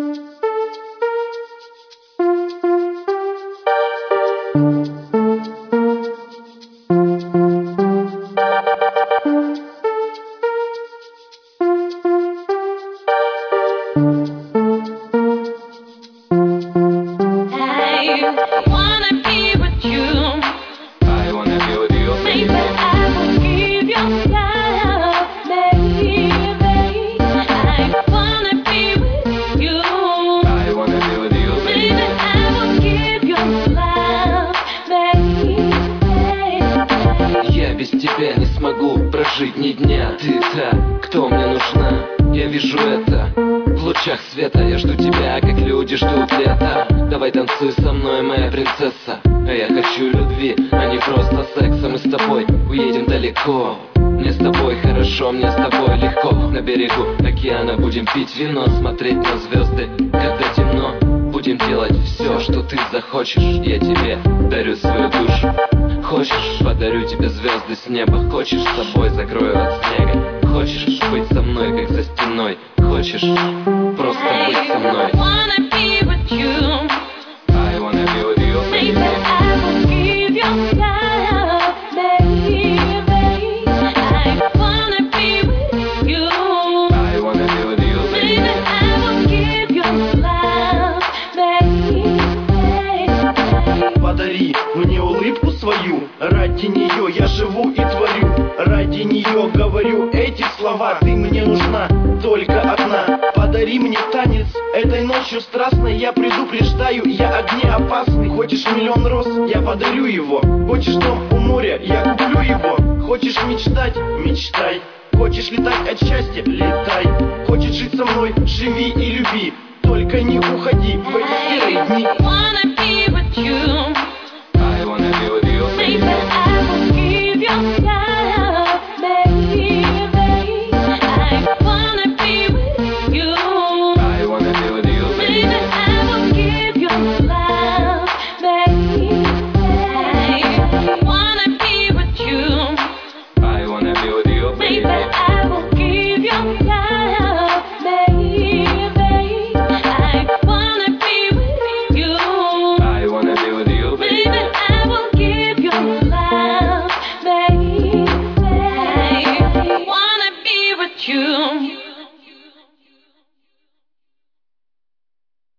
Без тебя не смогу прожить ни дня. Ты та, кто мне нужна. Я вижу это в лучах света. Я жду тебя, как люди ждут лета. Давай танцуй со мной, моя принцесса. А я хочу любви, а не просто секса. Мы с тобой уедем далеко. Мне с тобой хорошо, мне с тобой легко. На берегу океана будем пить вино, смотреть на звезды, когда темно. Будем делать все, что ты захочешь. Я тебе дарю свою душу. Хочешь, подарю тебе звезды с неба. Хочешь, с собой закрою от снега. Хочешь быть со мной, как за стеной. Хочешь просто быть со мной. I wanna be with you, baby. I will give your love, baby. I wanna be with you, baby. I will give your love, baby. Подари мне улыбку свою, ради нее я живу и творю. Ради нее говорю эти слова. Ты мне нужна, только одна. Подари мне танец этой ночью страстной. Я предупреждаю, я огнеопасный. Хочешь миллион роз, я подарю его. Хочешь дом у моря, я куплю его. Хочешь мечтать, мечтай. Хочешь летать от счастья, летай. Хочешь жить со мной, живи и люби. Только не уходи в эти серые дни.